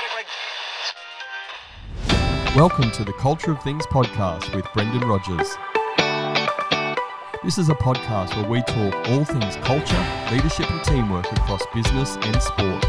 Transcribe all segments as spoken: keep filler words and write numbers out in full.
Welcome to the Culture of Things podcast with Brendan Rogers. This is a podcast where we talk all things culture, leadership and teamwork across business and sport.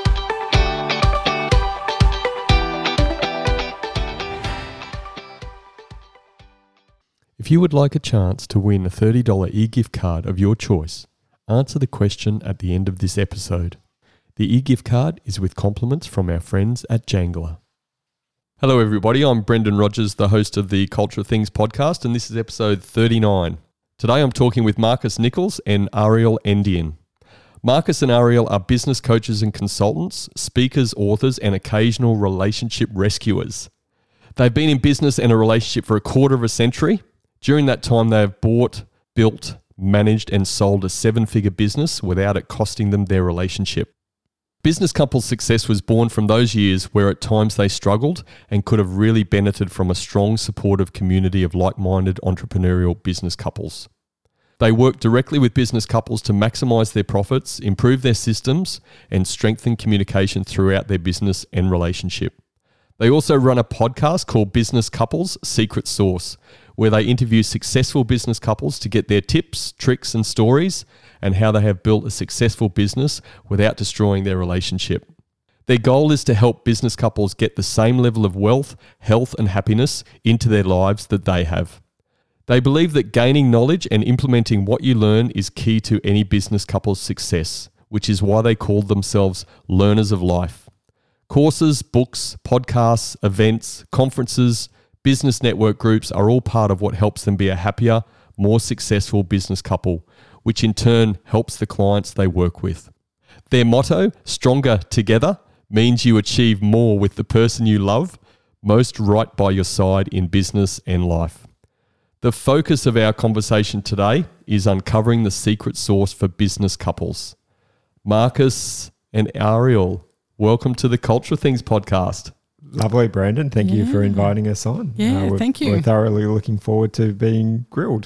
If you would like a chance to win a thirty dollars e-gift card of your choice, answer the question at the end of this episode. The e-gift card is with compliments from our friends at Jangler. Hello everybody, I'm Brendan Rogers, the host of the Culture of Things podcast, and this is episode thirty-nine. Today I'm talking with Marcus Nichols and Ariel Endian. Marcus and Ariel are business coaches and consultants, speakers, authors, and occasional relationship rescuers. They've been in business and a relationship for a quarter of a century. During that time, they have bought, built, managed, and sold a seven-figure business without it costing them their relationship. Business couples' success was born from those years where at times they struggled and could have really benefited from a strong, supportive community of like-minded entrepreneurial business couples. They work directly with business couples to maximize their profits, improve their systems, and strengthen communication throughout their business and relationship. They also run a podcast called Business Couples Secret Sauce, where they interview successful business couples to get their tips, tricks, and stories and how they have built a successful business without destroying their relationship. Their goal is to help business couples get the same level of wealth, health, and happiness into their lives that they have. They believe that gaining knowledge and implementing what you learn is key to any business couple's success, which is why they call themselves learners of life. Courses, books, podcasts, events, conferences, business network groups are all part of what helps them be a happier, more successful business couple, which in turn helps the clients they work with. Their motto, Stronger Together, means you achieve more with the person you love, most right by your side in business and life. The focus of our conversation today is uncovering the secret sauce for business couples. Marcus and Ariel, welcome to the Culture Things podcast. Lovely, Brandon. Thank yeah. you for inviting us on. Yeah, uh, thank you. We're thoroughly looking forward to being grilled.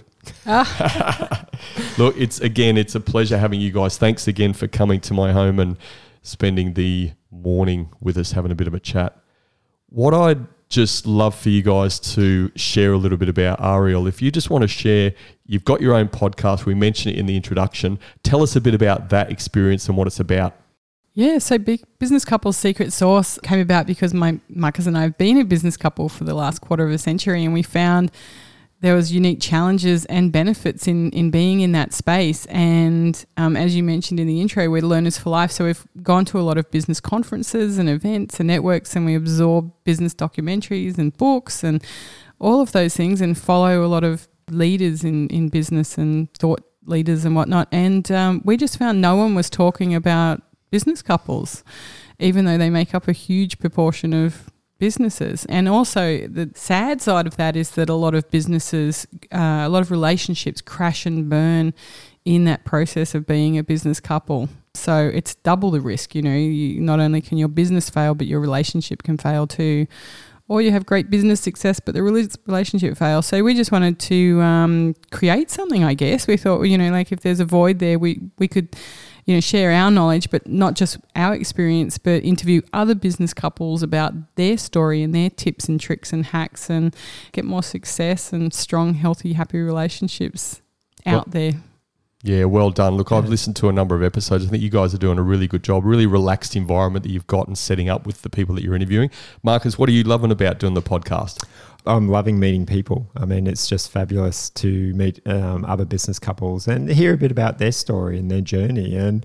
Ah. Look, it's again, it's a pleasure having you guys. Thanks again for coming to my home and spending the morning with us, having a bit of a chat. What I'd just love for you guys to share a little bit about Ariel. If you just want to share, you've got your own podcast. We mentioned it in the introduction. Tell us a bit about that experience and what it's about. Yeah, so Big Business Couples Secret Sauce came about because my Marcus and I have been a business couple for the last quarter of a century, and we found there was unique challenges and benefits in, in being in that space. And um, as you mentioned in the intro, we're learners for life. So we've gone to a lot of business conferences and events and networks, and we absorb business documentaries and books and all of those things and follow a lot of leaders in, in business and thought leaders and whatnot. And um, we just found no one was talking about business couples, even though they make up a huge proportion of businesses. And also the sad side of that is that a lot of businesses, uh, a lot of relationships crash and burn in that process of being a business couple. So it's double the risk. You know, you, not only can your business fail, but your relationship can fail too. Or you have great business success, but the relationship fails. So we just wanted to um, create something, I guess. We thought, you know, like if there's a void there, we, we could, you know, share our knowledge, but not just our experience, but interview other business couples about their story and their tips and tricks and hacks and get more success and strong, healthy, happy relationships out well, there. Yeah, well done. Look, I've listened to a number of episodes. I think you guys are doing a really good job, really relaxed environment that you've got and setting up with the people that you're interviewing. Marcus, what are you loving about doing the podcast? I'm loving meeting people. I mean, it's just fabulous to meet um, other business couples and hear a bit about their story and their journey. And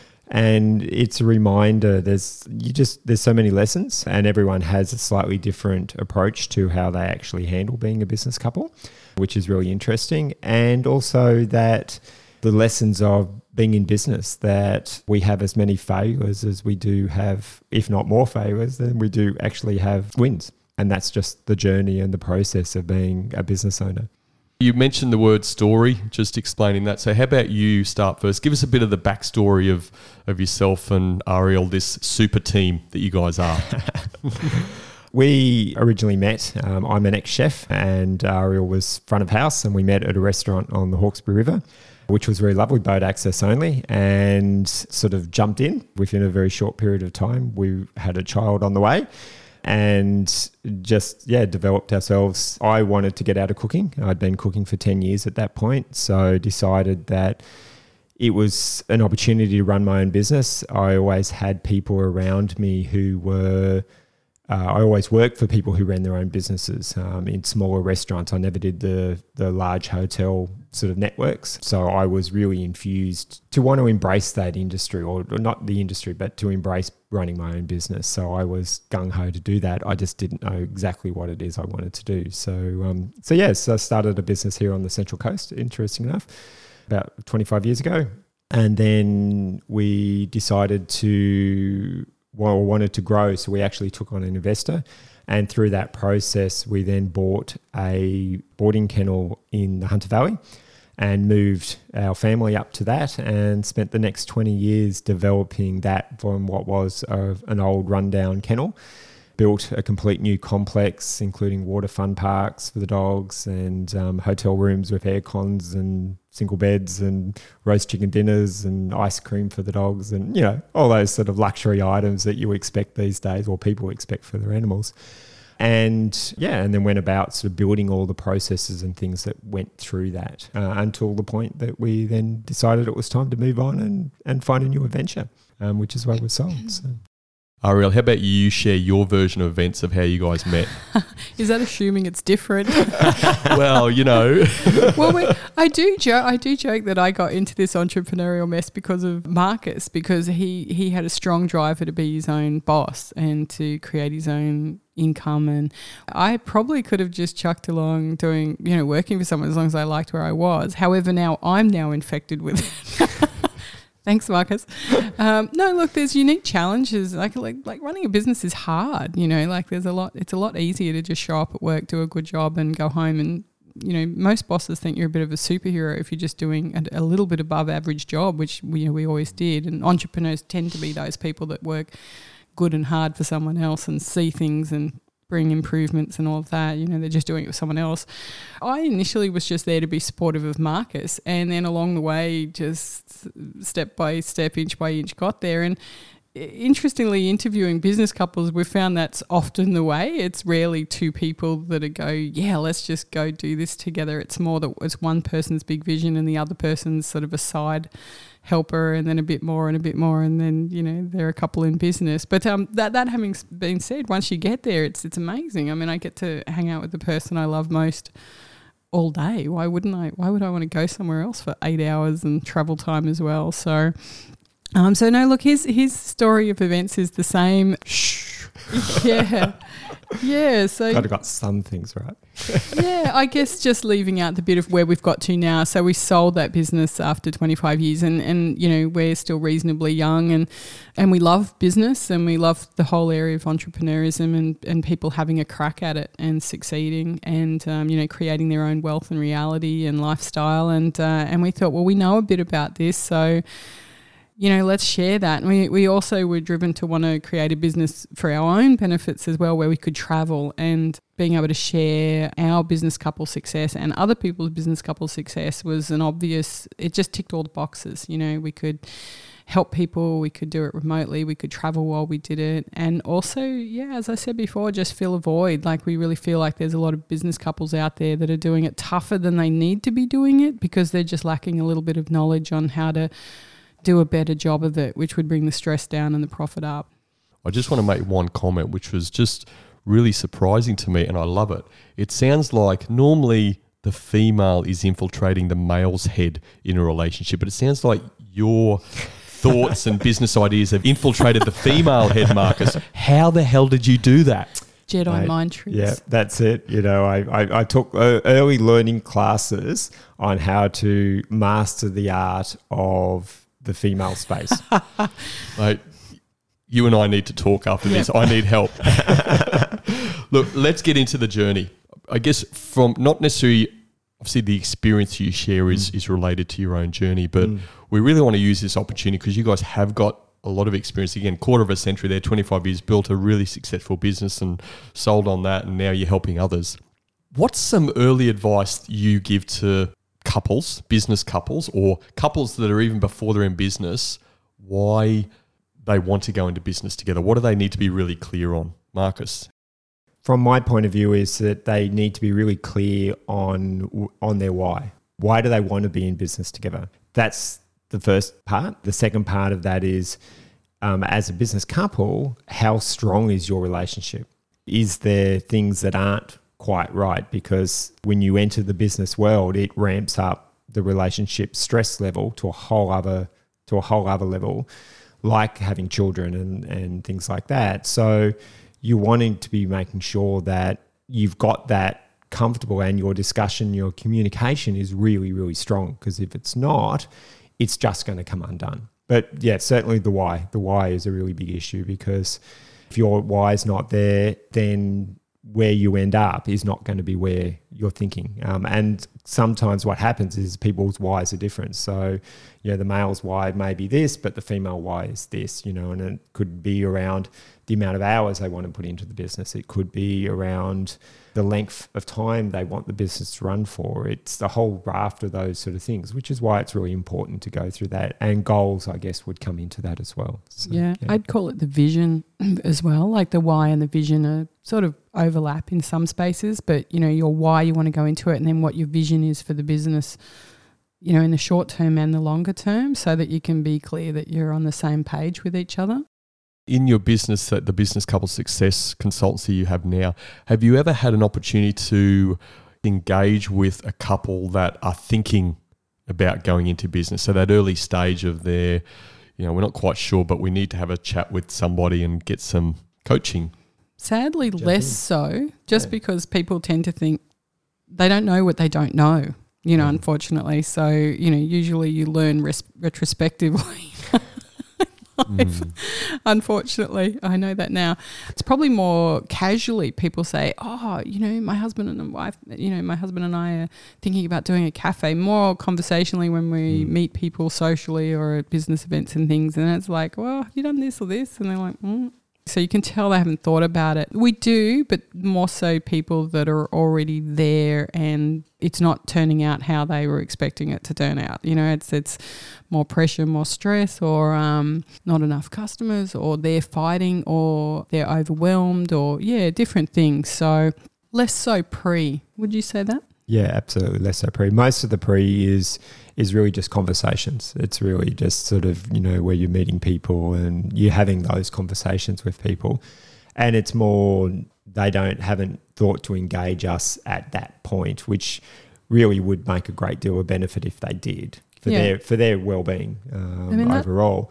and it's a reminder. There's you just there's so many lessons, and everyone has a slightly different approach to how they actually handle being a business couple, which is really interesting. And also that the lessons of being in business, that we have as many failures as we do have, if not more failures than we do actually have wins. And that's just the journey and the process of being a business owner. You mentioned the word story, just explaining that. So how about you start first? Give us a bit of the backstory of, of yourself and Ariel, this super team that you guys are. We originally met, um, I'm an ex-chef and Ariel was front of house, and we met at a restaurant on the Hawkesbury River. which was very lovely, boat access only, and sort of jumped in within a very short period of time. We had a child on the way and just, yeah, developed ourselves. I wanted to get out of cooking. I'd been cooking for ten years at that point, so decided that it was an opportunity to run my own business. I always had people around me who were Uh, I always worked for people who ran their own businesses um, in smaller restaurants. I never did the the large hotel sort of networks. So I was really infused to want to embrace that industry, or not the industry, but to embrace running my own business. So I was gung-ho to do that. I just didn't know exactly what it is I wanted to do. So, um, so yes, I started a business here on the Central Coast, interesting enough, about twenty-five years ago. And then we decided to... well, wanted to grow, so we actually took on an investor, and through that process we then bought a boarding kennel in the Hunter Valley and moved our family up to that and spent the next twenty years developing that from what was a, an old rundown kennel. Built a complete new complex, including water fun parks for the dogs and um, hotel rooms with air cons and single beds and roast chicken dinners and ice cream for the dogs and, you know, all those sort of luxury items that you expect these days, or people expect for their animals. And yeah, and then went about sort of building all the processes and things that went through that uh, until the point that we then decided it was time to move on and, and find a new adventure, um, which is why we're sold. So. Ariel, how about you share your version of events of how you guys met? Is that assuming it's different? Well, you know. Well, we, I do joke. I do joke that I got into this entrepreneurial mess because of Marcus, because he he had a strong driver to be his own boss and to create his own income, and I probably could have just chucked along doing, you know, working for someone as long as I liked where I was. However, now I'm now infected with it. Thanks, Marcus. Um, no, look, there's unique challenges. Like, like, like running a business is hard. You know, like there's a lot. It's a lot easier to just show up at work, do a good job, and go home. And you know, most bosses think you're a bit of a superhero if you're just doing a, a little bit above average job, which we, you know, we always did. And entrepreneurs tend to be those people that work good and hard for someone else and see things and bring improvements and all of that. You know, they're just doing it with someone else. I initially was just there to be supportive of Marcus, and then along the way, just step by step, inch by inch, got there. And interestingly, interviewing business couples, we've found that's often the way. It's rarely two people that are go, yeah, let's just go do this together. It's more that it's one person's big vision and the other person's sort of a side helper, and then a bit more and a bit more, and then, you know, they're a couple in business. But um, that that having been said, once you get there, it's it's amazing. I mean, I get to hang out with the person I love most all day. Why wouldn't I? Why would I want to go somewhere else for eight hours and travel time as well? So, um, so no, look, his his story of events is the same. Shh. Yeah. Yeah, so kind of got some things right. Yeah, I guess just leaving out the bit of where we've got to now. So we sold that business after twenty-five years, and, and you know, we're still reasonably young, and and we love business, and we love the whole area of entrepreneurism and, and people having a crack at it and succeeding, and um, you know, creating their own wealth and reality and lifestyle. And uh, and we thought, well, we know a bit about this, so you know, let's share that. And we, we also were driven to want to create a business for our own benefits as well, where we could travel, and being able to share our business couple success and other people's business couple success was an obvious, it just ticked all the boxes. You know, we could help people, we could do it remotely, we could travel while we did it. And also, yeah, as I said before, just fill a void. Like, we really feel like there's a lot of business couples out there that are doing it tougher than they need to be doing it, because they're just lacking a little bit of knowledge on how to do a better job of it, which would bring the stress down and the profit up. I just want to make one comment, which was just really surprising to me, and I love it. It sounds like normally the female is infiltrating the male's head in a relationship, but it sounds like your thoughts and business ideas have infiltrated the female head, Marcus. How the hell did you do that? Jedi Mate, mind tricks. Yeah, that's it. You know, I, I, I took uh, early learning classes on how to master the art of the female space. Mate, you and I need to talk after this. I need help. Look, let's get into the journey. I guess from not necessarily, obviously the experience you share is, mm. is related to your own journey, but mm. we really want to use this opportunity because you guys have got a lot of experience. Again, quarter of a century there, twenty-five years, built a really successful business and sold on that, and now you're helping others. What's some early advice you give to couples, business couples, or couples that are even before they're in business, why they want to go into business together? What do they need to be really clear on? Marcus? From my point of view is that they need to be really clear on on their why. Why do they want to be in business together? That's the first part. The second part of that is, um, as a business couple, how strong is your relationship? Is there things that aren't quite right? Because when you enter the business world, it ramps up the relationship stress level to a whole other to a whole other level, like having children and, and things like that. So you're wanting to be making sure that you've got that comfortable and your discussion, your communication is really, really strong. Because if it's not, it's just going to come undone. But yeah, certainly the why. The why is a really big issue, because if your why is not there, then where you end up is not going to be where you're thinking. Um, and sometimes what happens is people's whys are different. So, you know, the male's why may be this, but the female why is this, you know, and it could be around the amount of hours they want to put into the business. It could be around the length of time they want the business to run for. It's the whole raft of those sort of things, which is why it's really important to go through that. And goals, I guess, would come into that as well. So, yeah, yeah, I'd call it the vision as well. Like the why and the vision are sort of overlap in some spaces, but, you know, your why, you want to go into it, and then what your vision is for the business, you know, in the short term and the longer term, so that you can be clear that you're on the same page with each other. In your business, the business couple success consultancy you have now, have you ever had an opportunity to engage with a couple that are thinking about going into business? So that early stage of their, you know, we're not quite sure, but we need to have a chat with somebody and get some coaching. Sadly, Jump less in. so, just Yeah. because people tend to think they don't know what they don't know, you know, Mm. unfortunately. So, you know, usually you learn res- retrospectively. Mm. Unfortunately, I know that now. It's probably more casually people say, oh, you know, my husband and wife, you know, my husband and I are thinking about doing a cafe, more conversationally when we Mm. meet people socially or at business events and things. And it's like, well, have you done this or this? And they're like, mm. So you can tell they haven't thought about it. We do, but more so people that are already there and it's not turning out how they were expecting it to turn out. You know, it's it's more pressure, more stress, or um, not enough customers, or they're fighting, or they're overwhelmed, or, yeah, different things. So less so pre. Would you say that? Yeah, absolutely. Less so pre. Most of the pre is is really just conversations. It's really just sort of, you know, where you're meeting people and you're having those conversations with people. And it's more, they don't haven't thought to engage us at that point, which really would make a great deal of benefit if they did for Yeah. their for their well-being um, I mean, that- overall.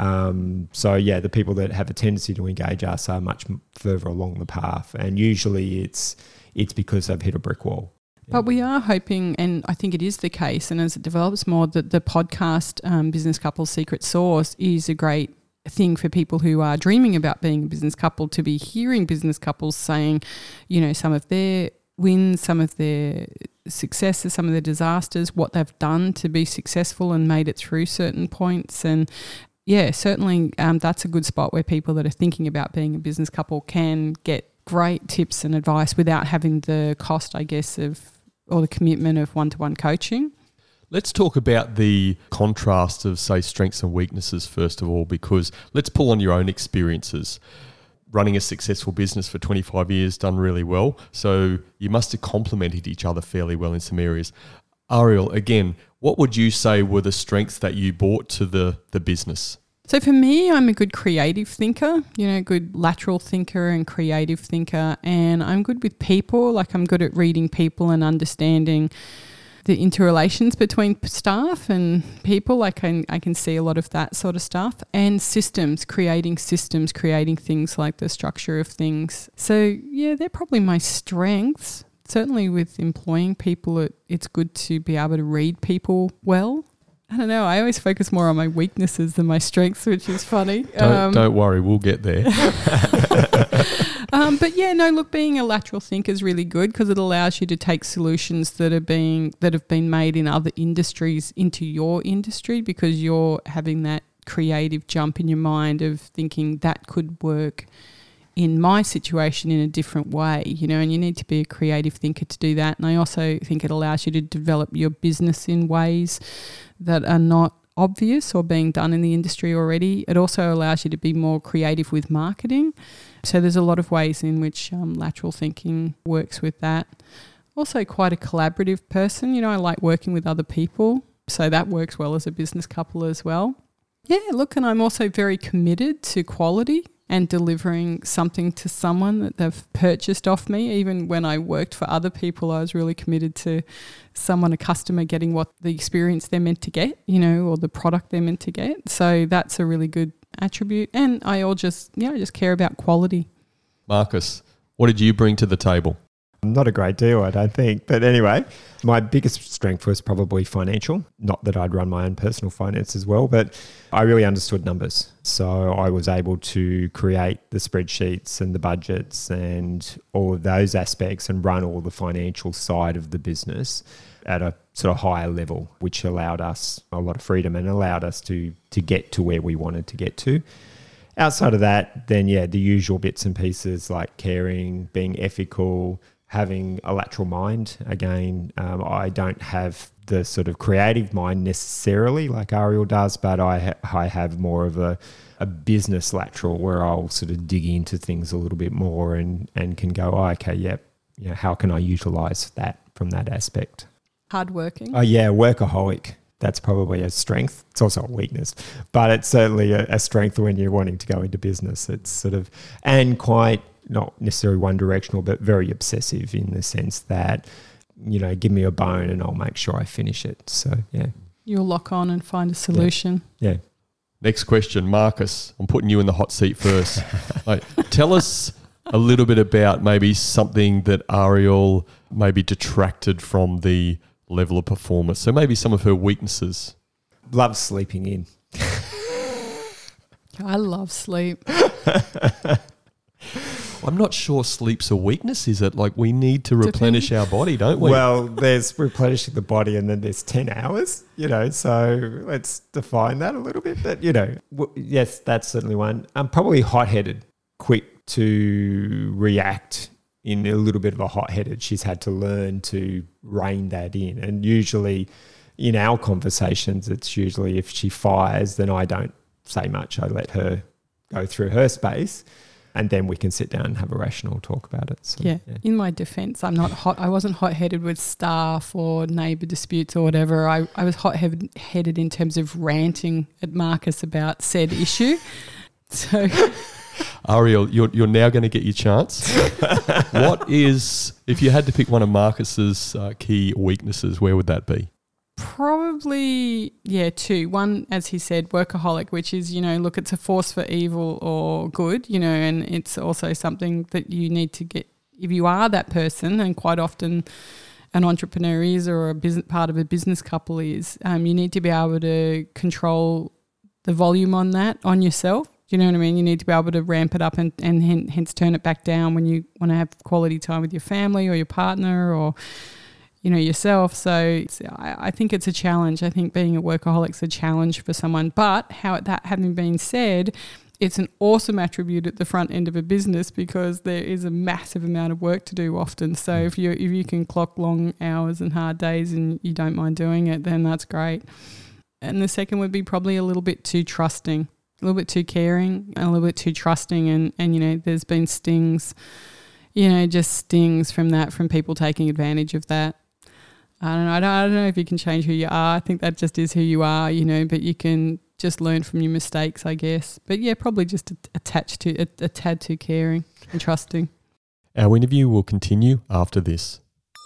Um, so yeah, the people that have a tendency to engage us are much m- further along the path, and usually it's it's because they've hit a brick wall. But we are hoping, and I think it is the case, and as it develops more, that the podcast um, Business Couples Secret Sauce is a great thing for people who are dreaming about being a business couple, to be hearing business couples saying, you know, some of their wins, some of their successes, some of their disasters, what they've done to be successful and made it through certain points. And yeah, certainly um, that's a good spot where people that are thinking about being a business couple can get great tips and advice without having the cost, I guess, of or the commitment of one-to-one coaching. Let's talk about the contrast of, say, strengths and weaknesses first of all, because let's pull on your own experiences. Running a successful business for twenty-five years, done really well. So you must have complemented each other fairly well in some areas. Ariel, again, what would you say were the strengths that you brought to the, the business? So for me, I'm a good creative thinker, you know, good lateral thinker and creative thinker. And I'm good with people, like I'm good at reading people and understanding the interrelations between staff and people. Like I can, I can see a lot of that sort of stuff. And systems, creating systems, creating things like the structure of things. So yeah, they're probably my strengths. Certainly with employing people, it, it's good to be able to read people well. I don't know. I always focus more on my weaknesses than my strengths, which is funny. Don't, um, don't worry, we'll get there. um, but yeah, no. Look, being a lateral thinker is really good because it allows you to take solutions that are being that have been made in other industries into your industry, because you're having that creative jump in your mind of thinking that could work in my situation in a different way, you know, and you need to be a creative thinker to do that. And I also think it allows you to develop your business in ways that are not obvious or being done in the industry already. It also allows you to be more creative with marketing. So there's a lot of ways in which um, lateral thinking works with that. Also quite a collaborative person. You know, I like working with other people. So that works well as a business couple as well. Yeah, look, and I'm also very committed to quality and delivering something to someone that they've purchased off me. Even when I worked for other people, I was really committed to someone, a customer, getting what the experience they're meant to get, you know, or the product they're meant to get. So that's a really good attribute. And I all just, you know, just care about quality. Marcus, what did you bring to the table? Not a great deal, I don't think. But anyway, my biggest strength was probably financial. Not that I'd run my own personal finance as well, but I really understood numbers. So I was able to create the spreadsheets and the budgets and all of those aspects and run all the financial side of the business at a sort of higher level, which allowed us a lot of freedom and allowed us to to get to where we wanted to get to. Outside of that, then, yeah, the usual bits and pieces like caring, being ethical, having a lateral mind. Again, um, I don't have the sort of creative mind necessarily like Ariel does, but I ha- I have more of a, a business lateral where I'll sort of dig into things a little bit more and, and can go, oh, okay, yeah, you know, how can I utilize that from that aspect? Hardworking. Oh, yeah, workaholic. That's probably a strength. It's also a weakness, but it's certainly a, a strength when you're wanting to go into business. It's sort of, and quite, not necessarily one directional, but very obsessive in the sense that, you know, give me a bone and I'll make sure I finish it. So, yeah. You'll lock on and find a solution. Yeah. yeah. Next question, Marcus. I'm putting you in the hot seat first. Like, tell us a little bit about maybe something that Ariel maybe detracted from the level of performance. So maybe some of her weaknesses. Love sleeping in. I love sleep. I'm not sure sleep's a weakness, is it? Like, we need to replenish our body, don't we? Well, there's replenishing the body and then there's ten hours, you know, so let's define that a little bit. But, you know, w- yes, that's certainly one. I'm probably hot-headed, quick to react in a little bit of a hot-headed. She's had to learn to rein that in. And usually in our conversations, it's usually if she fires, then I don't say much. I let her go through her space. And then we can sit down and have a rational talk about it. So, yeah. yeah. In my defence, I'm not hot. I wasn't hot-headed with staff or neighbour disputes or whatever. I, I was hot-headed in terms of ranting at Marcus about said issue. So, Ariel, you're you're now going to get your chance. What is, if you had to pick one of Marcus's uh, key weaknesses, where would that be? Probably, yeah, two. One, as he said, workaholic, which is, you know, look, it's a force for evil or good, you know, and it's also something that you need to get, if you are that person, and quite often an entrepreneur is, or a business part of a business couple is, um, you need to be able to control the volume on that, on yourself. Do you know what I mean? You need to be able to ramp it up and, and hence turn it back down when you want to have quality time with your family or your partner or, you know, yourself. So it's, I, I think it's a challenge. I think being a workaholic's a challenge for someone. But how that having been said, it's an awesome attribute at the front end of a business because there is a massive amount of work to do often. So if you if you can clock long hours and hard days and you don't mind doing it, then that's great. And the second would be probably a little bit too trusting, a little bit too caring, and a little bit too trusting. And, and you know, there's been stings, you know, just stings from that, from people taking advantage of that. I don't know. I don't, I don't know if you can change who you are. I think that just is who you are, you know, but you can just learn from your mistakes, I guess. But yeah, probably just attached to a, a tad too caring and trusting. Our interview will continue after this.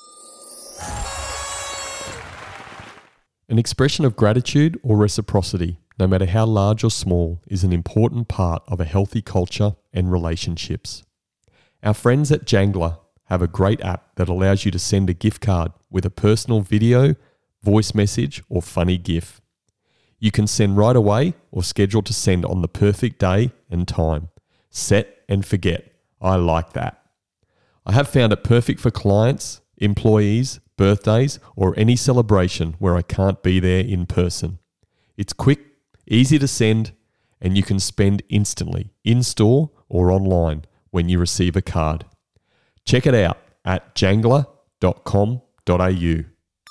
An expression of gratitude or reciprocity, no matter how large or small, is an important part of a healthy culture and relationships. Our friends at Jangler have a great app that allows you to send a gift card with a personal video, voice message, or funny GIF. You can send right away or schedule to send on the perfect day and time. Set and forget. I like that. I have found it perfect for clients, employees, birthdays, or any celebration where I can't be there in person. It's quick, easy to send, and you can spend instantly, in-store or online, when you receive a card. Check it out at jangler dot com dot a u.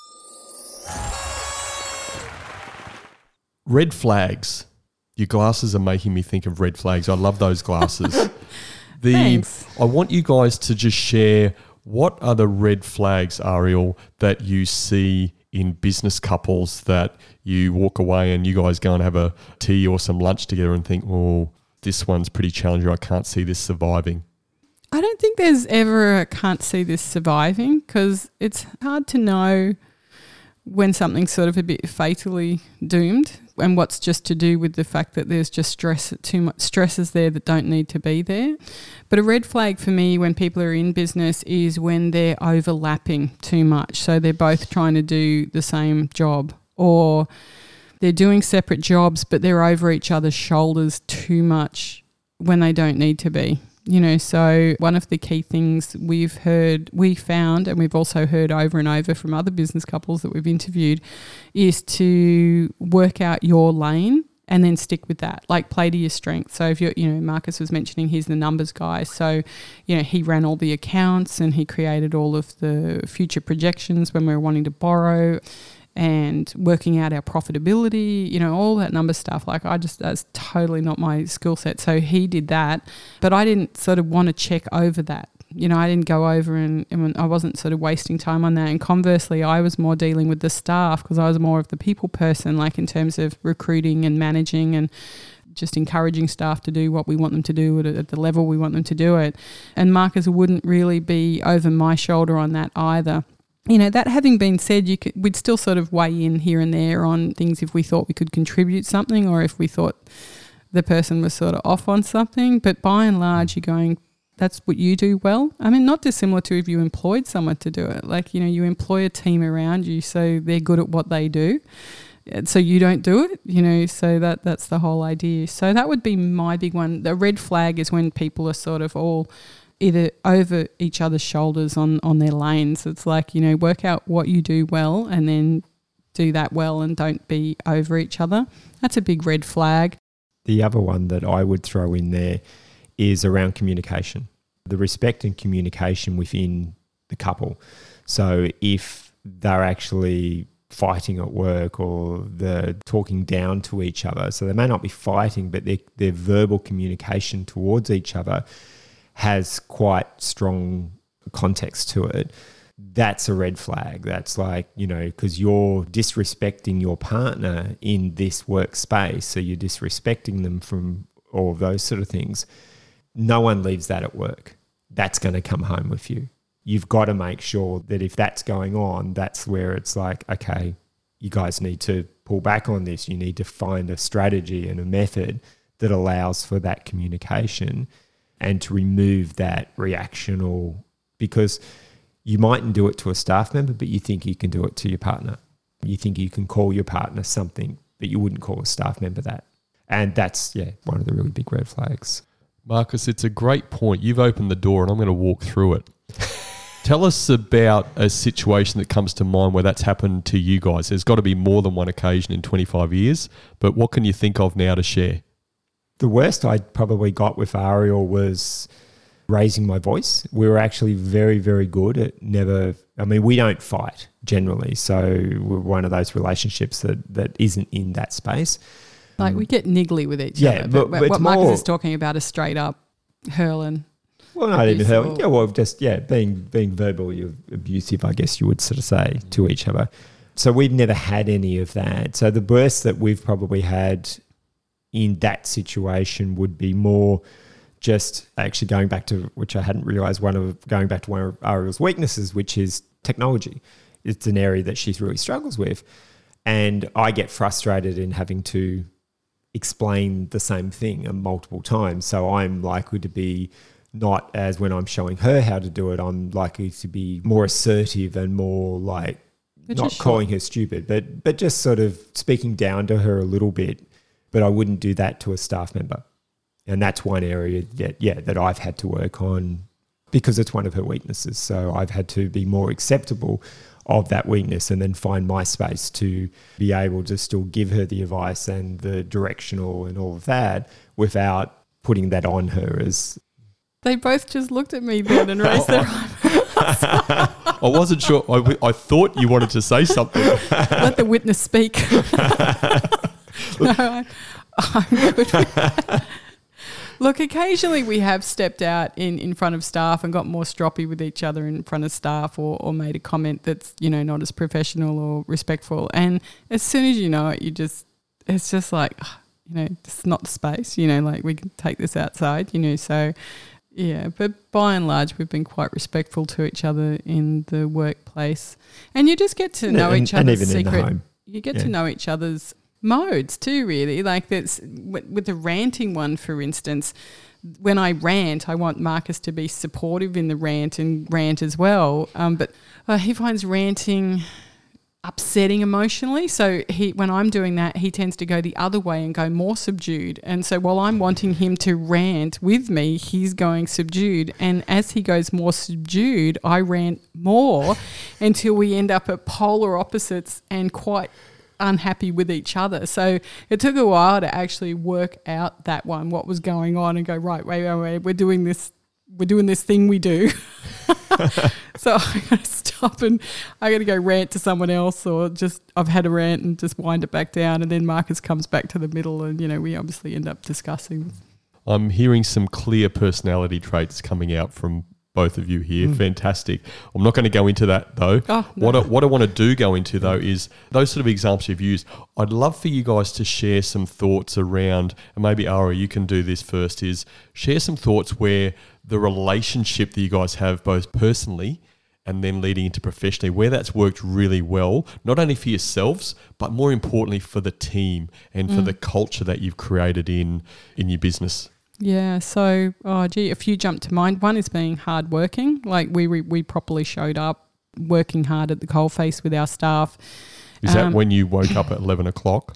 Red flags. Your glasses are making me think of red flags. I love those glasses. the Thanks. I want you guys to just share, what are the red flags, Ariel, that you see in business couples that you walk away and you guys go and have a tea or some lunch together and think, oh, this one's pretty challenging. I can't see this surviving. I don't think there's ever a can't see this surviving, because it's hard to know when something's sort of a bit fatally doomed and what's just to do with the fact that there's just stress, too much stresses there that don't need to be there. But a red flag for me when people are in business is when they're overlapping too much. So they're both trying to do the same job, or they're doing separate jobs but they're over each other's shoulders too much when they don't need to be. You know, so one of the key things we've heard, we found, and we've also heard over and over from other business couples that we've interviewed, is to work out your lane and then stick with that, like play to your strengths. So if you're, you know, Marcus was mentioning he's the numbers guy. So, you know, he ran all the accounts and he created all of the future projections when we were wanting to borrow, and working out our profitability, you know, all that number stuff. Like I just, that's totally not my skill set. So he did that, but I didn't sort of want to check over that. You know, I didn't go over and, and I wasn't sort of wasting time on that. And conversely, I was more dealing with the staff because I was more of the people person, like in terms of recruiting and managing and just encouraging staff to do what we want them to do at, at the level we want them to do it. And Marcus wouldn't really be over my shoulder on that either. You know, that having been said, you could, we'd still sort of weigh in here and there on things if we thought we could contribute something or if we thought the person was sort of off on something. But by and large, you're going, that's what you do well. I mean, not dissimilar to if you employed someone to do it. Like, you know, you employ a team around you so they're good at what they do. So you don't do it, you know, so that that's the whole idea. So that would be my big one. The red flag is when people are sort of all either over each other's shoulders on, on their lanes. It's like, you know, work out what you do well and then do that well and don't be over each other. That's a big red flag. The other one that I would throw in there is around communication, the respect and communication within the couple. So if they're actually fighting at work or they're talking down to each other, so they may not be fighting, but their, their verbal communication towards each other has quite strong context to it, that's a red flag. That's like, you know, because you're disrespecting your partner in this workspace, so you're disrespecting them from all of those sort of things. No one leaves that at work. That's going to come home with you. You've got to make sure that if that's going on, that's where it's like, okay, you guys need to pull back on this. You need to find a strategy and a method that allows for that communication and to remove that reactional, because you mightn't do it to a staff member, but you think you can do it to your partner. You think you can call your partner something, but you wouldn't call a staff member that. And that's, yeah, one of the really big red flags. Marcus, it's a great point. You've opened the door and I'm going to walk through it. Tell us about a situation that comes to mind where that's happened to you guys. There's got to be more than one occasion in twenty-five years, but what can you think of now to share? The worst I probably got with Ariel was raising my voice. We were actually very, very good at never, I mean, we don't fight generally. So we're one of those relationships that, that isn't in that space. Like we get niggly with each yeah, other. But, But, but what Marcus more, is talking about is straight up hurling. Well, not even hurling. or, Yeah, well, just, yeah, being, being verbally abusive, I guess you would sort of say, to each other. So we've never had any of that. So the worst that we've probably had in that situation would be more just actually going back to, which I hadn't realised, one of going back to one of Ariel's weaknesses, which is technology. It's an area that she really struggles with. And I get frustrated in having to explain the same thing multiple times. So I'm likely to be not as when I'm showing her how to do it, I'm likely to be more assertive and more like Which not calling her stupid, but but just sort of speaking down to her a little bit. But I wouldn't do that to a staff member. And that's one area that, yeah, that I've had to work on because it's one of her weaknesses. So I've had to be more acceptable of that weakness and then find my space to be able to still give her the advice and the directional and all of that without putting that on her as They both just looked at me then and raised their eyebrows. I wasn't sure. I, I thought you wanted to say something. Let the witness speak. No, I, I'm good with that. Look, occasionally we have stepped out in, in front of staff and got more stroppy with each other in front of staff, or, or made a comment that's, you know, not as professional or respectful. And as soon as you know it, you just, it's just like, you know, it's not the space, you know, like we can take this outside, you know, so yeah. But by and large, we've been quite respectful to each other in the workplace. And you just get to know and, each other's and even secret. in the home. You get Yeah. to know each other's modes too, really. Like that's with, with the ranting one, for instance. When I rant, I want Marcus to be supportive in the rant and rant as well. Um, but uh, he finds ranting upsetting emotionally. So he, when I'm doing that, he tends to go the other way and go more subdued. And so while I'm wanting him to rant with me, he's going subdued. And as he goes more subdued, I rant more until we end up at polar opposites and quite unhappy with each other. So it took a while to actually work out that one, what was going on, and go, right, wait, wait, wait, we're doing this, we're doing this thing we do. So I got to stop and I got to go rant to someone else, or just I've had a rant and just wind it back down, and then Marcus comes back to the middle, and you know we obviously end up discussing. I'm hearing some clear personality traits coming out from both of you here. Mm. Fantastic. I'm not going to go into that though. Oh, no. What I, what I want to do go into though is those sort of examples you've used. I'd love for you guys to share some thoughts around, and maybe Ara, you can do this first, is share some thoughts where the relationship that you guys have both personally and then leading into professionally, where that's worked really well, not only for yourselves, but more importantly for the team and for mm. the culture that you've created in in your business. Yeah, so, oh gee, a few jump to mind. One is being hardworking. Like we we, we properly showed up working hard at the coalface with our staff. Is um, that when you woke up at eleven o'clock?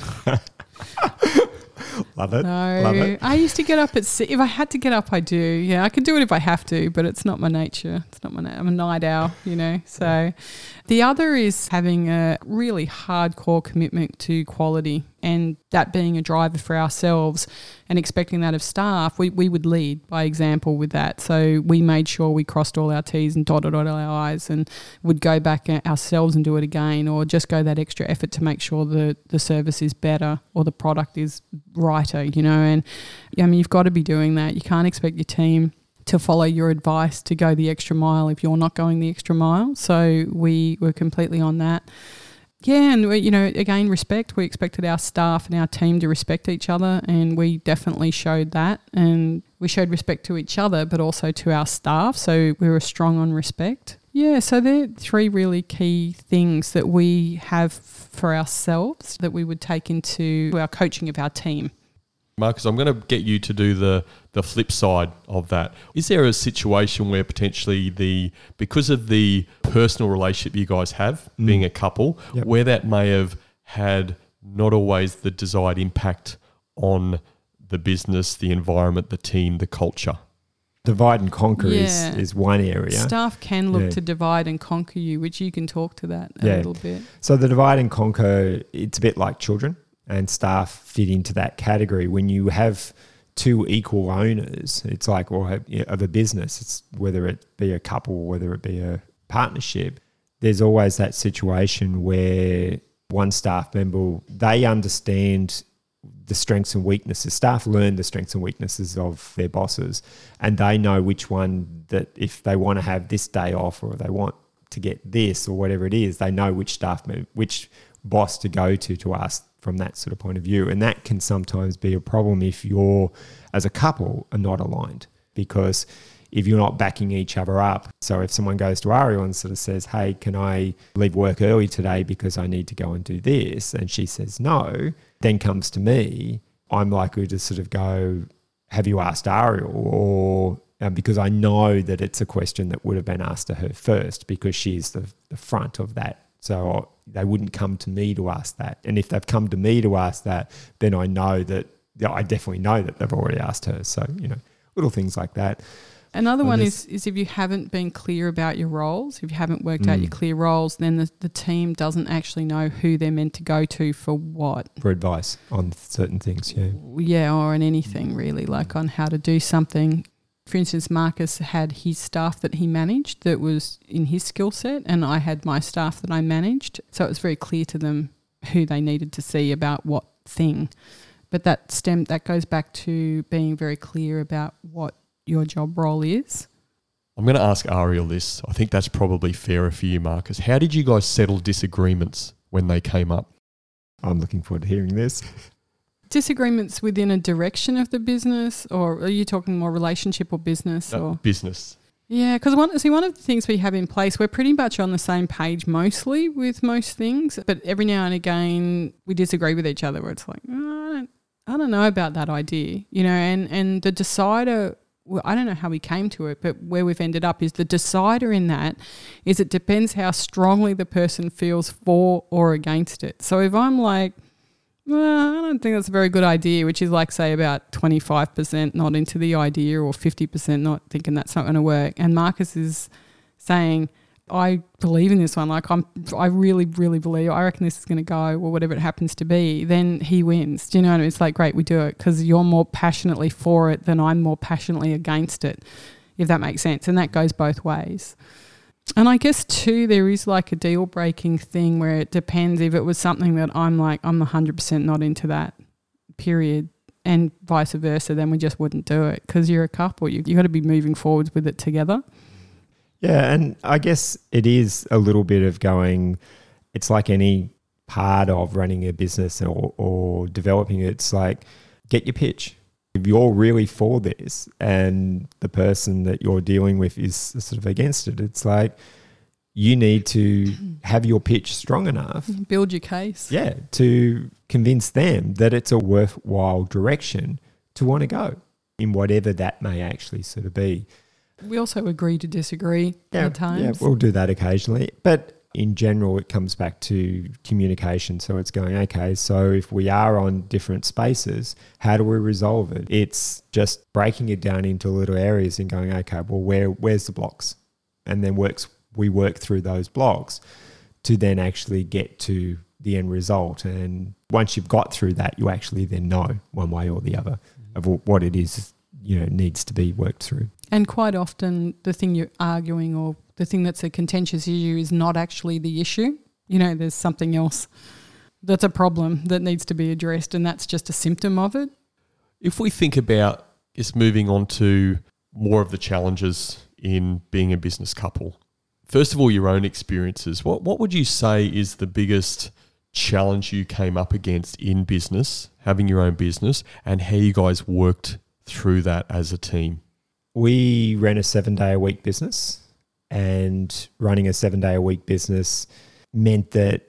Love it. No, Love it. I used to get up at six. If I had to get up, I do. Yeah, I can do it if I have to, but it's not my nature. It's not my. Na- I'm a night owl, you know. So, the other is having a really hardcore commitment to quality, and that being a driver for ourselves, and expecting that of staff. We we would lead by example with that. So we made sure we crossed all our T's and dotted all our I's, and would go back ourselves and do it again, or just go that extra effort to make sure the the service is better or the product is righter, you know. And I mean, you've got to be doing that. You can't expect your team to follow your advice to go the extra mile if you're not going the extra mile. So we were completely on that. Yeah, and we, you know, again, respect. We expected our staff and our team to respect each other, and we definitely showed that. And we showed respect to each other, but also to our staff. So we were strong on respect. Yeah, so they're three really key things that we have for ourselves that we would take into our coaching of our team. Marcus, I'm going to get you to do the, the flip side of that. Is there a situation where potentially the, because of the personal relationship you guys have, mm. being a couple, yep. where that may have had not always the desired impact on the business, the environment, the team, the culture? Divide and conquer yeah. is, is one area. Staff can look yeah. to divide and conquer you, which you can talk to that a yeah. little bit. So the divide and conquer, it's a bit like children, and staff fit into that category. When you have two equal owners, it's like, or of a business, it's whether it be a couple, whether it be a partnership, there's always that situation where one staff member, they understand the strengths and weaknesses. Staff learn the strengths and weaknesses of their bosses, and they know which one that if they want to have this day off or they want to get this or whatever it is, they know which staff member, which boss to go to to ask from that sort of point of view. And that can sometimes be a problem if you're, as a couple, are not aligned, because if you're not backing each other up. So if someone goes to Ariel and sort of says, hey, can I leave work early today because I need to go and do this? And she says no, then comes to me, I'm likely to sort of go, have you asked Ariel? Or um, because I know that it's a question that would have been asked to her first, because she's the, the front of that. So they wouldn't come to me to ask that. And if they've come to me to ask that, then I know that, yeah, I definitely know that they've already asked her. So, you know, little things like that. Another and one is, is if you haven't been clear about your roles, if you haven't worked mm. out your clear roles, then the, the team doesn't actually know who they're meant to go to for what. For advice on certain things, yeah. Yeah, or on anything really, like on how to do something. For instance, Marcus had his staff that he managed that was in his skill set, and I had my staff that I managed. So it was very clear to them who they needed to see about what thing. But that stem that goes back to being very clear about what your job role is. I'm going to ask Ariel this. I think that's probably fairer for you, Marcus. How did you guys settle disagreements when they came up? I'm looking forward to hearing this. Disagreements within a direction of the business, or are you talking more relationship or business? No, or business. Yeah, because one, see, one of the things we have in place, we're pretty much on the same page mostly with most things, but every now and again we disagree with each other where it's like, oh, I don't, I don't know about that idea, you know, and, and the decider, well, I don't know how we came to it, but where we've ended up is the decider in that is it depends how strongly the person feels for or against it. So if I'm like, well, I don't think that's a very good idea, which is like, say, about twenty-five percent not into the idea or fifty percent not thinking that's not going to work. And Marcus is saying, I believe in this one. Like, I'm, I really, really believe, I reckon this is going to go, or whatever it happens to be. Then he wins. Do you know what I mean? It's like, great, we do it because you're more passionately for it than I'm more passionately against it, if that makes sense. And that goes both ways. And I guess too, there is like a deal breaking thing where it depends if it was something that I'm like, I'm one hundred percent not into that, period, and vice versa, then we just wouldn't do it because you're a couple. You you got to be moving forwards with it together. Yeah, and I guess it is a little bit of going, it's like any part of running a business or, or developing it. It's like, get your pitch. If you're really for this and the person that you're dealing with is sort of against it, it's like you need to have your pitch strong enough. Build your case. Yeah, to convince them that it's a worthwhile direction to want to go in whatever that may actually sort of be. We also agree to disagree yeah, at times. Yeah, we'll do that occasionally. But in general, it comes back to communication. So it's going, okay, so if we are on different spaces, how do we resolve it? It's just breaking it down into little areas and going, okay, well, where where's the blocks? And then works we work through those blocks to then actually get to the end result. And once you've got through that, you actually then know one way or the other of what it is, you know, needs to be worked through. And quite often the thing you're arguing or the thing that's a contentious issue is not actually the issue. You know, there's something else that's a problem that needs to be addressed, and that's just a symptom of it. If we think about just moving on to more of the challenges in being a business couple, first of all, your own experiences, what, what would you say is the biggest challenge you came up against in business, having your own business, and how you guys worked through that as a team? We ran a seven-day-a-week business, and running a seven-day-a-week business meant that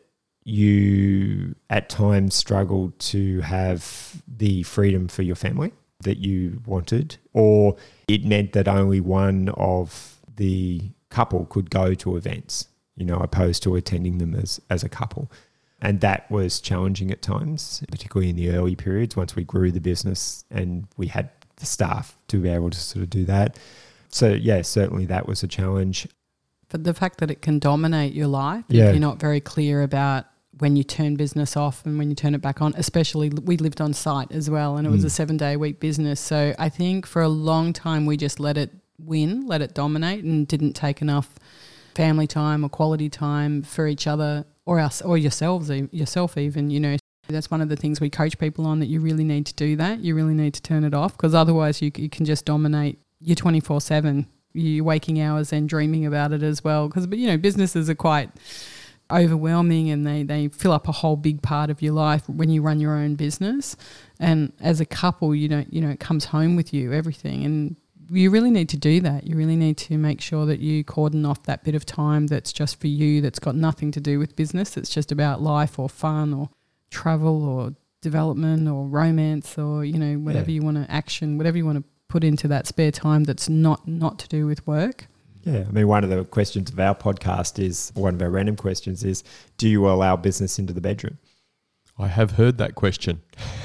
you at times struggled to have the freedom for your family that you wanted, or it meant that only one of the couple could go to events, you know, opposed to attending them as, as a couple. And that was challenging at times, particularly in the early periods once we grew the business and we had the staff to be able to sort of do that. So, yeah, certainly that was a challenge. But the fact that it can dominate your life, yeah. if you're not very clear about when you turn business off and when you turn it back on, especially we lived on site as well, and it was mm. a seven-day-a-week business. So I think for a long time we just let it win, let it dominate, and didn't take enough family time or quality time for each other or us or yourselves, yourself even, you know. That's one of the things we coach people on, that you really need to do that. You really need to turn it off, because otherwise you, you can just dominate your twenty-four seven, your waking hours and dreaming about it as well. Because, you know, businesses are quite overwhelming and they, they fill up a whole big part of your life when you run your own business. And as a couple, you don't, you know, it comes home with you, everything. And you really need to do that. You really need to make sure that you cordon off that bit of time that's just for you, that's got nothing to do with business. It's just about life or fun or travel or development or romance or, you know, whatever yeah. you want to action, whatever you want to put into that spare time that's not not to do with work. Yeah, I mean, one of the questions of our podcast is, one of our random questions is, do you allow business into the bedroom? I have heard that question.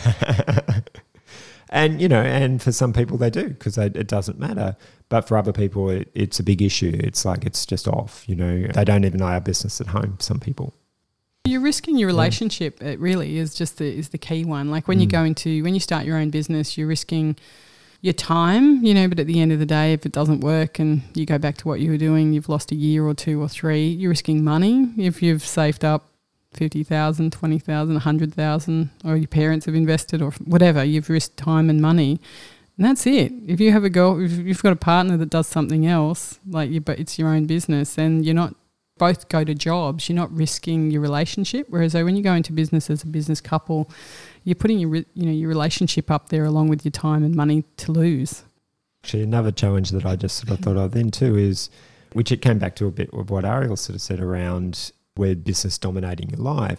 And, you know, and for some people they do, because it doesn't matter. But for other people, it, it's a big issue. It's like it's just off, you know. They don't even know our business at home, some people. You're risking your relationship. Yeah. It really is just the, is the key one. Like when mm. you go into, when you start your own business, you're risking your time, you know, but at the end of the day, if it doesn't work and you go back to what you were doing, you've lost a year or two or three, you're risking money. If you've saved up fifty thousand, twenty thousand, one hundred thousand, or your parents have invested or whatever, you've risked time and money. And that's it. If you have a girl, if you've got a partner that does something else, like you, but it's your own business, then you're not both go to jobs. You're not risking your relationship. Whereas though when you go into business as a business couple, you're putting your you know your relationship up there along with your time and money to lose. Actually, another challenge that I just sort of thought of then too is, which it came back to a bit of what Ariel sort of said around where business dominating your life,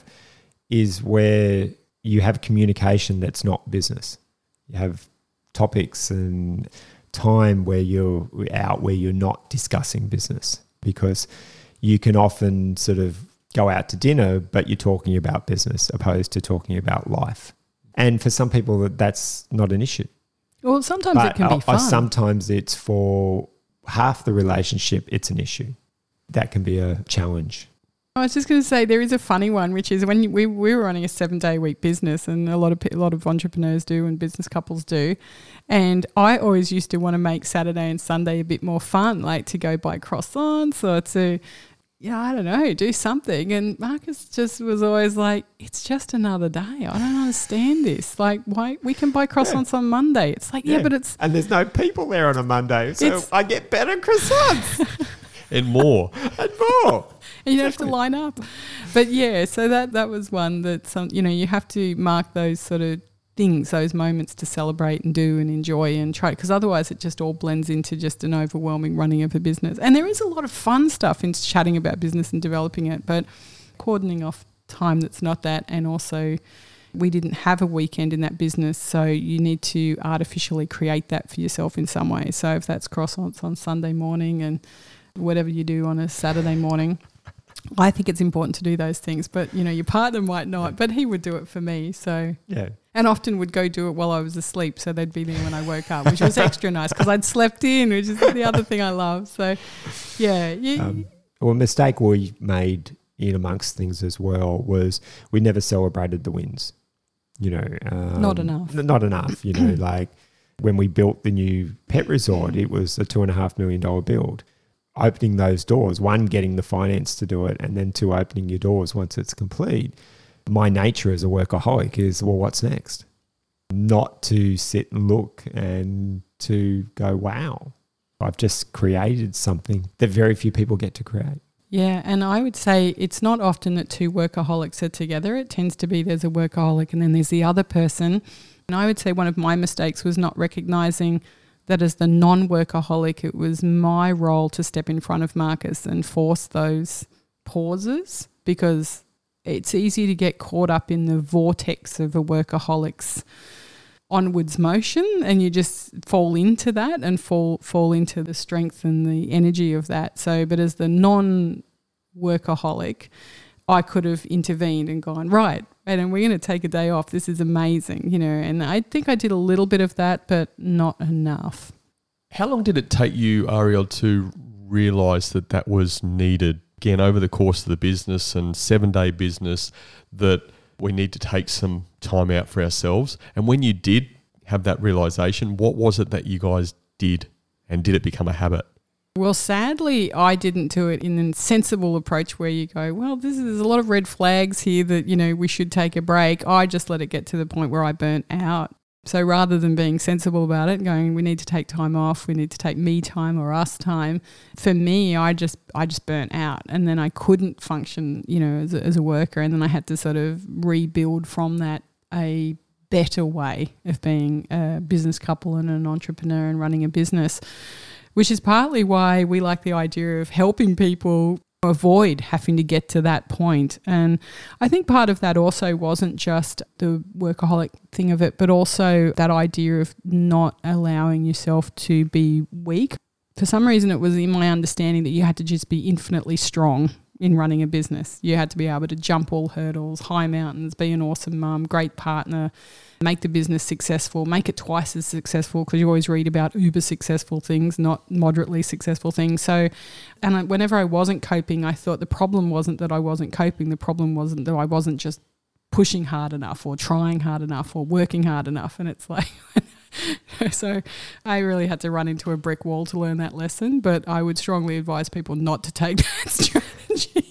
is where you have communication that's not business. You have topics and time where you're out where you're not discussing business, because you can often sort of go out to dinner, but you're talking about business opposed to talking about life. And for some people, that's not an issue. Well, sometimes but it can be I, fun. I, sometimes it's for half the relationship, it's an issue. That can be a challenge. I was just going to say there is a funny one, which is when we, we were running a seven-day-week business, and a lot of a lot of entrepreneurs do and business couples do, and I always used to want to make Saturday and Sunday a bit more fun, like to go buy croissants or to, yeah, I don't know, do something. And Marcus just was always like, it's just another day. I don't understand this. Like, why we can buy croissants yeah. on Monday? It's like, yeah, yeah, but it's... And there's no people there on a Monday, so I get better croissants. And more. and more. And you don't have to line up. But yeah, so that, that was one that, some you know, you have to mark those sort of things, those moments to celebrate and do and enjoy and try, because otherwise it just all blends into just an overwhelming running of a business. And there is a lot of fun stuff in chatting about business and developing it, but cordoning off time that's not that. And also we didn't have a weekend in that business, so you need to artificially create that for yourself in some way. So if that's croissants on Sunday morning and whatever you do on a Saturday morning, I think it's important to do those things. But, you know, your partner might not, but he would do it for me. So, yeah. And often would go do it while I was asleep, so they'd be there when I woke up, which was extra nice because I'd slept in, which is the other thing I love. So, yeah. You, um, well, a mistake we made in amongst things as well was we never celebrated the wins. You know, um, not enough. N- not enough. You know, like when we built the new pet resort, it was a two and a half million dollar build. Opening those doors, one, getting the finance to do it, and then two, opening your doors once it's complete. My nature as a workaholic is, well, what's next? Not to sit and look and to go, wow, I've just created something that very few people get to create. Yeah, and I would say it's not often that two workaholics are together. It tends to be there's a workaholic and then there's the other person. And I would say one of my mistakes was not recognising that as the non-workaholic, it was my role to step in front of Marcus and force those pauses, because it's easy to get caught up in the vortex of a workaholic's onwards motion, and you just fall into that and fall fall into the strength and the energy of that. So, but as the non-workaholic, I could have intervened and gone, right, and we're going to take a day off. This is amazing, you know, and I think I did a little bit of that, but not enough. How long did it take you, Ariel, to realise that that was needed? Again, over the course of the business and seven-day business, that we need to take some time out for ourselves. And when you did have that realisation, what was it that you guys did, and did it become a habit? Well, sadly, I didn't do it in a sensible approach where you go, well, this is, there's a lot of red flags here that, you know, we should take a break. I just let it get to the point where I burnt out. So rather than being sensible about it, going, we need to take time off, we need to take me time or us time, for me, I just I just burnt out, and then I couldn't function, you know, as a, as a worker, and then I had to sort of rebuild from that a better way of being a business couple and an entrepreneur and running a business, which is partly why we like the idea of helping people avoid having to get to that point. And I think part of that also wasn't just the workaholic thing of it, but also that idea of not allowing yourself to be weak. For some reason, it was in my understanding that you had to just be infinitely strong in running a business. You had to be able to jump all hurdles, high mountains, be an awesome mum, great partner, make the business successful, make it twice as successful, because you always read about uber successful things, not moderately successful things. So, and I, whenever I wasn't coping, I thought the problem wasn't that I wasn't coping. The problem wasn't that I wasn't just pushing hard enough or trying hard enough or working hard enough. And it's like, So I really had to run into a brick wall to learn that lesson, but I would strongly advise people not to take that strategy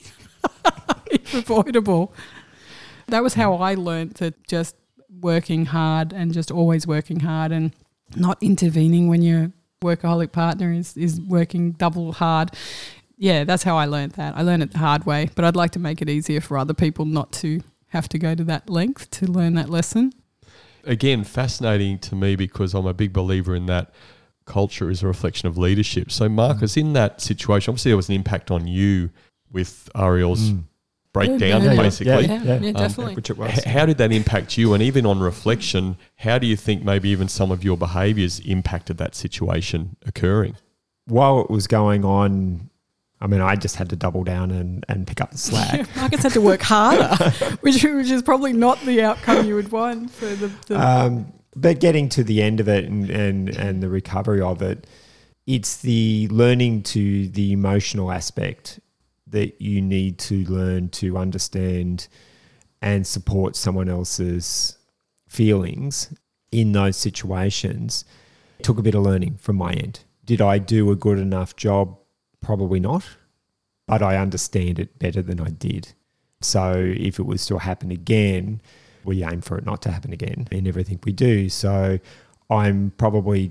if avoidable. That was how I learned that just working hard and just always working hard and not intervening when your workaholic partner is, is working double hard. Yeah, that's how I learned that. I learned it the hard way, but I'd like to make it easier for other people not to have to go to that length to learn that lesson. Again, fascinating to me because I'm a big believer in that culture is a reflection of leadership. So Marcus, mm. in that situation, obviously there was an impact on you with Ariel's mm. breakdown, yeah, yeah, basically. Yeah, yeah, yeah, yeah definitely. Um, which it was. H- how did that impact you? And even on reflection, how do you think maybe even some of your behaviours impacted that situation occurring? While it was going on, I mean, I just had to double down and, and pick up the slack. Marcus had to work harder, which which is probably not the outcome you would want for the. the um, but getting to the end of it and, and, and the recovery of it, it's the learning to the emotional aspect that you need to learn to understand and support someone else's feelings in those situations. It took a bit of learning from my end. Did I do a good enough job? Probably not, but I understand it better than I did. So if it was to happen again, we aim for it not to happen again in everything we do. So I'm probably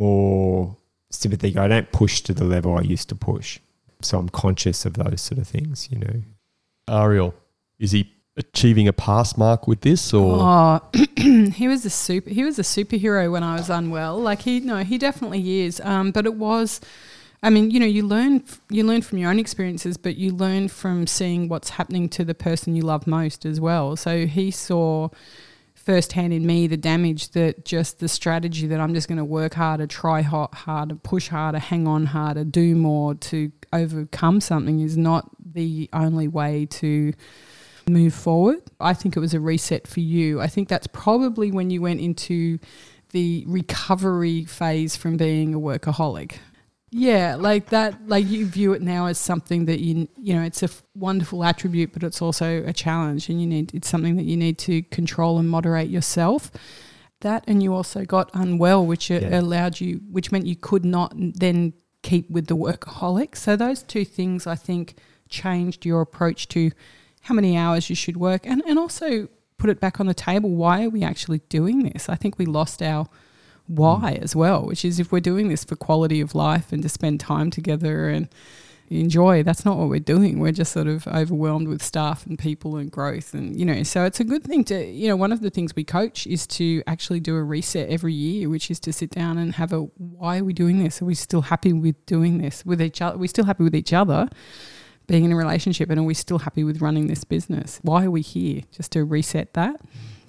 more sympathetic. I don't push to the level I used to push. So I'm conscious of those sort of things, you know. Ariel, is he achieving a pass mark with this, or? Oh, he was a super. He was a superhero when I was unwell. Like he, no, he definitely is. Um, but it was. I mean, you know, you learn you learn from your own experiences, but you learn from seeing what's happening to the person you love most as well. So he saw firsthand in me the damage that just the strategy that I'm just going to work harder, try hard, harder, push harder, hang on harder, do more to overcome something is not the only way to move forward. I think it was a reset for you. I think that's probably when you went into the recovery phase from being a workaholic. Yeah, like that, like you view it now as something that you, you know, it's a f- wonderful attribute, but it's also a challenge, and you need, it's something that you need to control and moderate yourself. That, and you also got unwell, which yeah. allowed you, which meant you could not then keep with the workaholic. So those two things, I think, changed your approach to how many hours you should work, and, and also put it back on the table. Why are we actually doing this? I think we lost our why as well, which is if we're doing this for quality of life and to spend time together and enjoy, that's not what we're doing. We're just sort of overwhelmed with staff and people and growth, and you know, so it's a good thing to, you know, one of the things we coach is to actually do a reset every year, which is to sit down and have a, why are we doing this? Are we still happy with doing this with each other? Are we still happy with each other being in a relationship, and are we still happy with running this business? Why are we here? Just to reset that.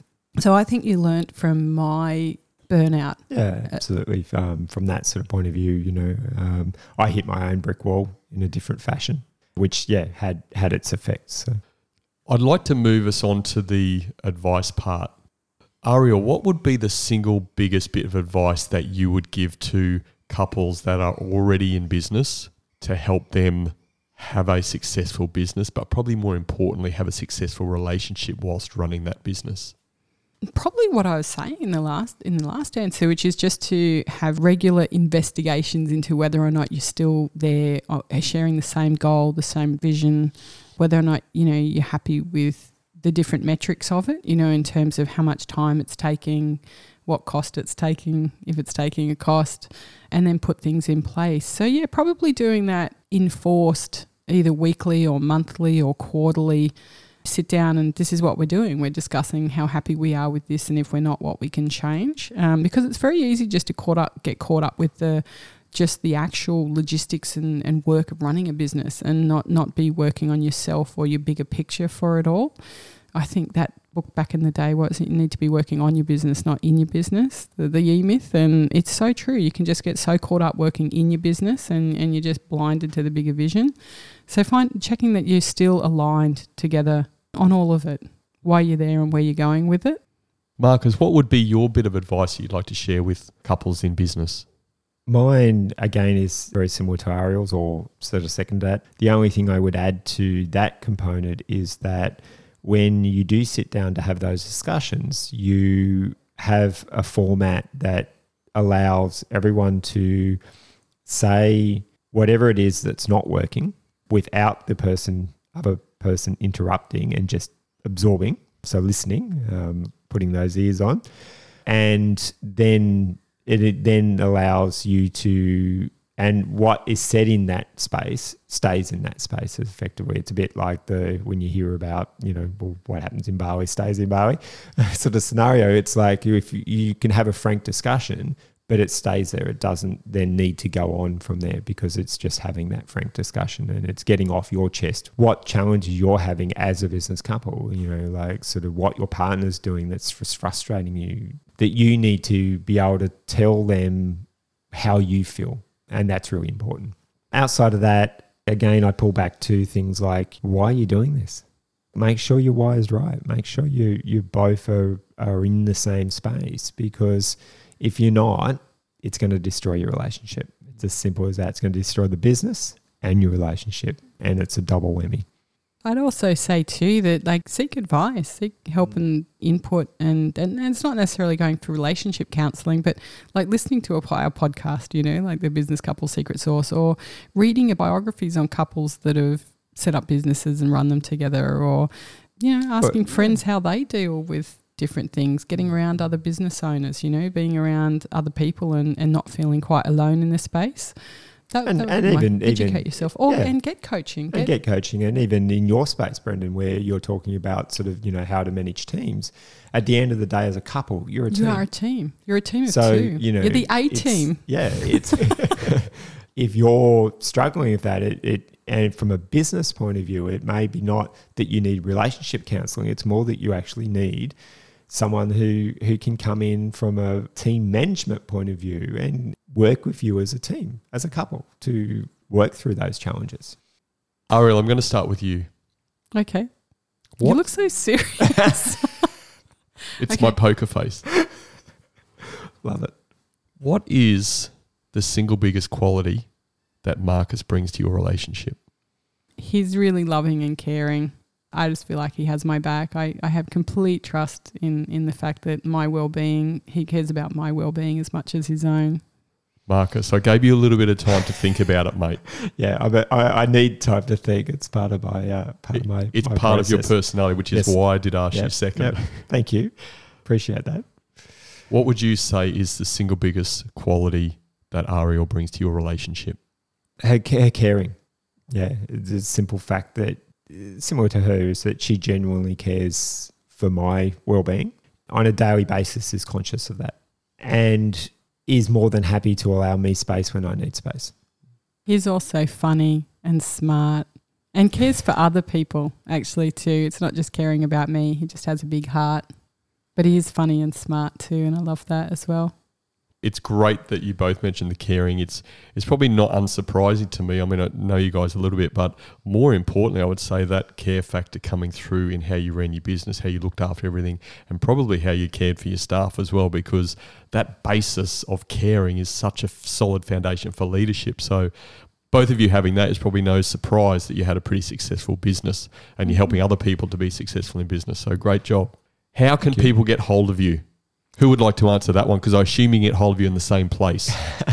So I think you learnt from my burnout. Yeah, absolutely. Um, from that sort of point of view, you know, um, I hit my own brick wall in a different fashion, which, yeah, had, had its effects. So. I'd like to move us on to the advice part. Ariel, what would be the single biggest bit of advice that you would give to couples that are already in business to help them have a successful business, but probably more importantly, have a successful relationship whilst running that business? Probably what I was saying in the last in the last answer, which is just to have regular investigations into whether or not you're still there, sharing the same goal, the same vision, whether or not, you know, you're happy with the different metrics of it, you know, in terms of how much time it's taking, what cost it's taking, if it's taking a cost, and then put things in place. So yeah, probably doing that enforced either weekly or monthly or quarterly. Sit down and this is what we're doing. We're discussing how happy we are with this, and if we're not, what we can change. Um, because it's very easy just to caught up, get caught up with the just the actual logistics and, and work of running a business, and not, not be working on yourself or your bigger picture for it all. I think that book back in the day was you need to be working on your business, not in your business, the, the E-myth. And it's so true. You can just get so caught up working in your business, and, and you're just blinded to the bigger vision. So find checking that you're still aligned together on all of it, why you're there and where you're going with it. Marcus, what would be your bit of advice you'd like to share with couples in business? Mine, again, is very similar to Ariel's, or sort of second that. The only thing I would add to that component is that when you do sit down to have those discussions, you have a format that allows everyone to say whatever it is that's not working without the person, other person interrupting and just absorbing. So listening, um, putting those ears on. And then it, it then allows you to, and what is said in that space stays in that space effectively. It's a bit like the, when you hear about, you know, well, what happens in Bali stays in Bali sort of scenario. It's like if you, you can have a frank discussion, but it stays there. It doesn't then need to go on from there because it's just having that frank discussion and it's getting off your chest what challenges you're having as a business couple, you know, like sort of what your partner's doing that's frustrating you, that you need to be able to tell them how you feel. And that's really important. Outside of that, again, I pull back to things like, why are you doing this? Make sure your why is right. Make sure you you both are, are in the same space, because if you're not, it's going to destroy your relationship. It's as simple as that. It's going to destroy the business and your relationship, and it's a double whammy. I'd also say too that like seek advice, seek help and input, and, and, and it's not necessarily going through relationship counselling, but like listening to a, our podcast, you know, like the Business Couple Secret Sauce, or reading biographies on couples that have set up businesses and run them together, or, you know, asking but, friends how they deal with different things, getting around other business owners, you know, being around other people and, and not feeling quite alone in this space. That, and that and like even educate even, yourself, or yeah. and get coaching, get, and get coaching, and even in your space, Brendan, where you're talking about sort of, you know, how to manage teams. At the end of the day, as a couple, you're a team. You are a team. You're a team of so, two. You know, you're the A it's, team. Yeah, it's if you're struggling with that, it, it and from a business point of view, it may be not that you need relationship counselling. It's more that you actually need someone who who can come in from a team management point of view and work with you as a team, as a couple, to work through those challenges. Ariel, I'm going to start with you. Okay. What? You look so serious. It's Okay. my poker face. Love it. What is the single biggest quality that Marcus brings to your relationship? He's really loving and caring. I just feel like he has my back. I, I have complete trust in, in the fact that my well-being, he cares about my well-being as much as his own. Marcus, I gave you a little bit of time to think about it, mate. Yeah, I, I, I need time to think. It's part of my uh, part It- of my. it's my part process. of your personality, which is Yes. why I did ask Yep, you second. yep. Thank you. Appreciate that. What would you say is the single biggest quality that Ariel brings to your relationship? Her, her caring. Yeah, it's a simple fact that, uh, similar to her, is that she genuinely cares for my well-being on a daily basis, is conscious of that, and is more than happy to allow me space when I need space. He's also funny and smart and cares for other people actually too. It's not just caring about me. He just has a big heart. But he is funny and smart too, and I love that as well. It's great that you both mentioned the caring. It's it's probably not unsurprising to me. I mean, I know you guys a little bit, but more importantly, I would say that care factor coming through in how you ran your business, how you looked after everything, and probably how you cared for your staff as well, because that basis of caring is such a solid foundation for leadership. So both of you having that is probably no surprise that you had a pretty successful business and you're helping other people to be successful in business. So great job. How can people get hold of you? Who would like to answer that one? Because I assume you can get hold of you in the same place.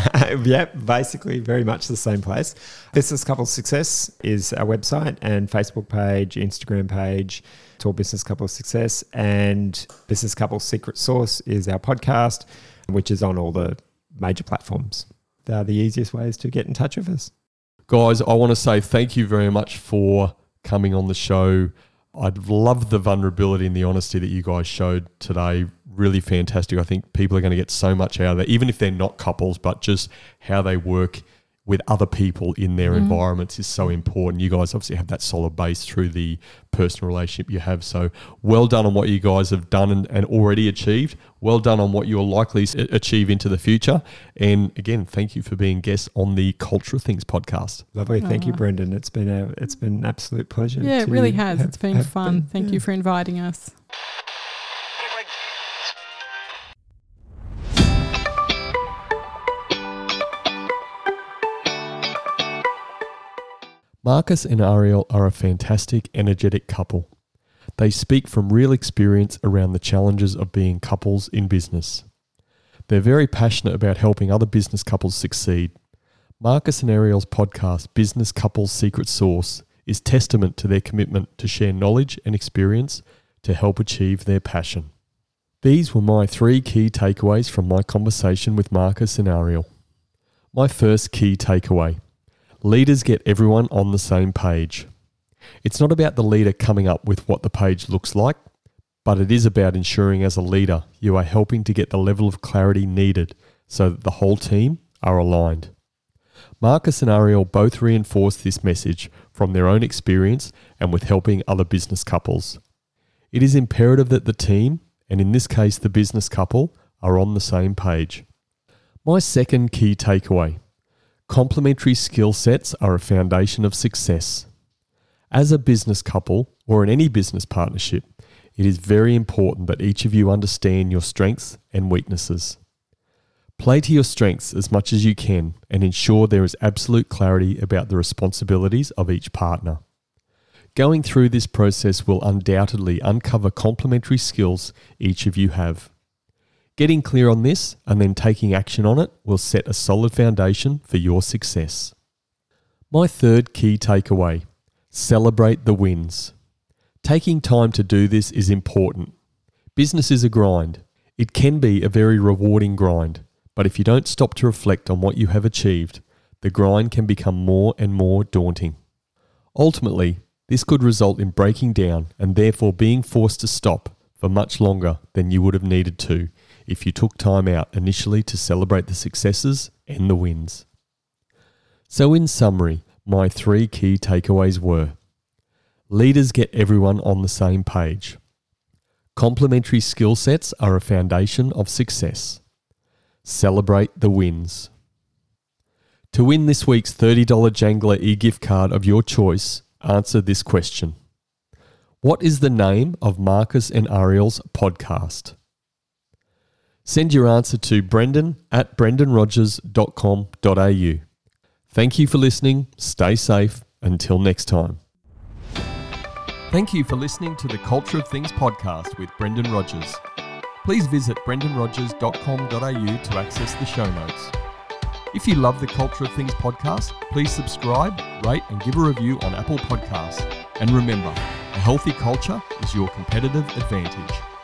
Yep, basically very much the same place. Business Couple Success is our website and Facebook page, Instagram page. It's all Business Couple Success. And Business Couple Secret Sauce is our podcast, which is on all the major platforms. They are the easiest ways to get in touch with us. Guys, I want to say thank you very much for coming on the show. I love the vulnerability and the honesty that you guys showed today. Really fantastic. I think people are going to get so much out of that, even if they're not couples, but just how they work with other people in their mm. environments is so important. You guys obviously have that solid base through the personal relationship you have. So well done on what you guys have done and, and already achieved. Well done on what you'll likely achieve into the future. And again, thank you for being guests on the Culture of Things podcast. Lovely. Thank Aww. you, Brendan. It's been a, it's been an absolute pleasure. Yeah, it really has. Have, it's been fun. Been, Thank yeah. you for inviting us. Marcus and Ariel are a fantastic, energetic couple. They speak from real experience around the challenges of being couples in business. They're very passionate about helping other business couples succeed. Marcus and Ariel's podcast, Business Couples Secret Sauce, is testament to their commitment to share knowledge and experience to help achieve their passion. These were my three key takeaways from my conversation with Marcus and Ariel. My first key takeaway: leaders get everyone on the same page. It's not about the leader coming up with what the page looks like, but it is about ensuring as a leader you are helping to get the level of clarity needed so that the whole team are aligned. Marcus and Ariel both reinforce this message from their own experience and with helping other business couples. It is imperative that the team, and in this case the business couple, are on the same page. My second key takeaway: complementary skill sets are a foundation of success. As a business couple, or in any business partnership, it is very important that each of you understand your strengths and weaknesses. Play to your strengths as much as you can and ensure there is absolute clarity about the responsibilities of each partner. Going through this process will undoubtedly uncover complementary skills each of you have. Getting clear on this and then taking action on it will set a solid foundation for your success. My third key takeaway: celebrate the wins. Taking time to do this is important. Business is a grind. It can be a very rewarding grind, but if you don't stop to reflect on what you have achieved, the grind can become more and more daunting. Ultimately, this could result in breaking down and therefore being forced to stop for much longer than you would have needed to if you took time out initially to celebrate the successes and the wins. So in summary, my three key takeaways were: leaders get everyone on the same page. Complementary skill sets are a foundation of success. Celebrate the wins. To win this week's thirty dollars Jangler e-gift card of your choice, answer this question. What is the name of Marcus and Ariel's podcast? Send your answer to brendan at brendan rogers dot com dot a u. Thank you for listening. Stay safe. Until next time. Thank you for listening to the Culture of Things podcast with Brendan Rogers. Please visit brendan rogers dot com dot a u to access the show notes. If you love the Culture of Things podcast, please subscribe, rate and give a review on Apple Podcasts. And remember, a healthy culture is your competitive advantage.